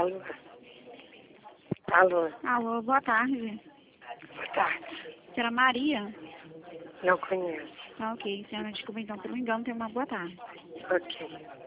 Alô? Alô? Alô, boa tarde. Boa tarde. Senhora Maria? Não conheço. Ah, ok. Senhora, desculpa então pelo engano, tenha uma boa tarde. Ok.